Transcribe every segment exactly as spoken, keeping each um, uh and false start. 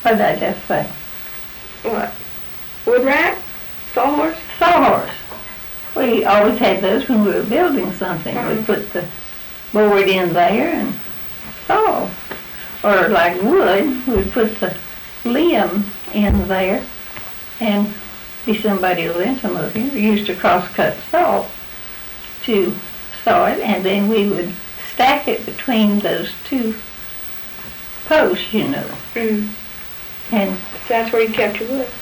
What did I just say? What? Wood rack? Sawhorse? Sawhorse. We always had those when we were building something. Mm-hmm. We put the board in there and saw. Or like wood, we'd put the limb in there, and be somebody who lent some of you used a cross-cut saw to saw it, and then we would stack it between those two posts, you know. Mm. And So that's where you kept your wood.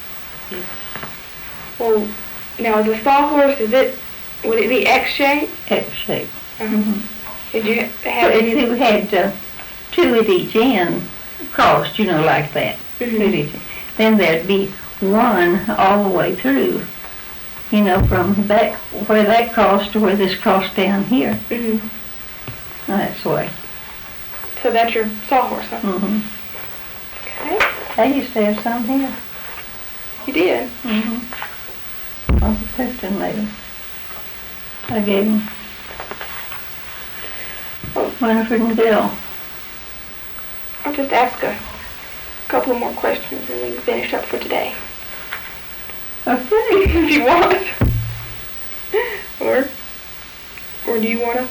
Well, now the sawhorse, is it, would it be X-shaped? X-shaped. Uh-huh. Mm-hmm. Did you have But any? see, we had uh, two at each end crossed, you know, like that. Mm-hmm. Two at each end. Then there'd be one all the way through, you know, from that, where that crossed to where this crossed down here. Mm-hmm. That's the way. So that's your sawhorse, huh? Mm-hmm. Okay. I used to have some here. You did? Mm-hmm. Uncle Clifton made them. I gave them Winifred and Bill. I'll just ask a couple more questions and we can finish up for today. Okay. If you want. Or, or do you want to?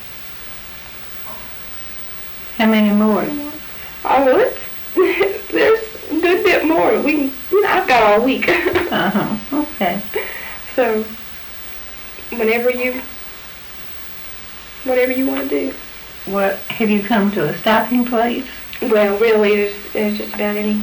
How many more? Oh, well, it's, there's a good bit more. We can, you know, I've got all week. Uh-huh. Okay. So, whenever you, whatever you want to do. What, have you come to a stopping place? Well, really, there's, there's just about any.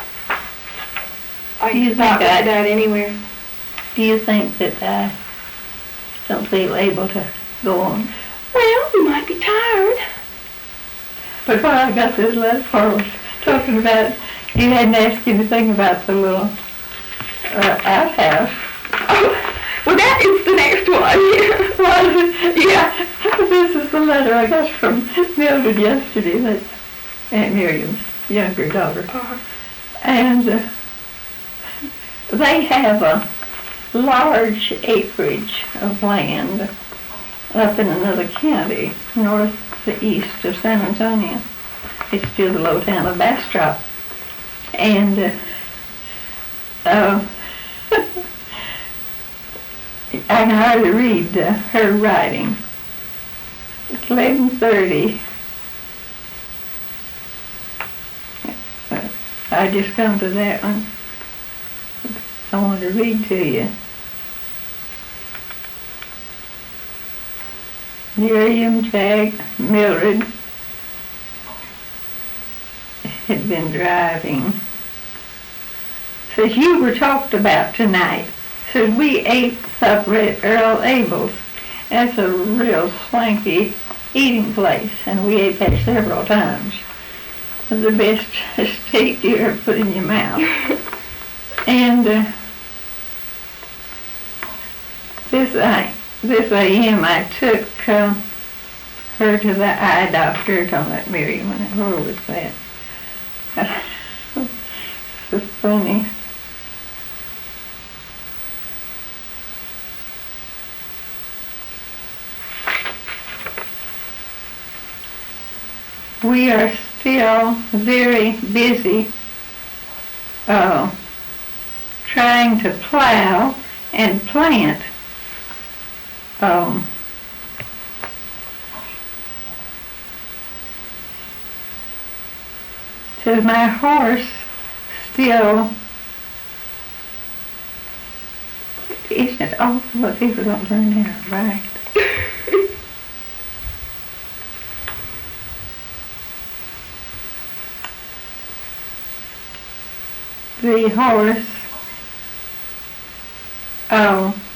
I Do you can stop think I- just about anywhere. Do you think that I don't feel able to go on? Well, you might be tired. Before I got this letter, Paul was talking about, you hadn't asked anything about the little uh, outhouse. Oh, well, that is the next one. Well, yeah, this is the letter I got from Mildred yesterday. That's Aunt Miriam's younger daughter. Uh-huh. And uh, they have a large acreage of land up in another county, north to east of San Antonio. It's still the low town of Bastrop. And uh, uh, I can hardly read uh, her writing. It's eleven thirty. Uh, I just come to that one. I want to read to you. Miriam, Jack, Mildred had been driving. Says, you were talked about tonight. Says, we ate supper at Earl Abel's. That's a real swanky eating place, and we ate there several times. It's the best steak you ever put in your mouth. And uh, this I, this A M I took uh, her to the eye doctor. Talking about Miriam, and where was that? It's funny. We are still very busy uh, trying to plow and plant. Um, so my horse still, isn't it awful that people don't learn how to ride? The horse, oh,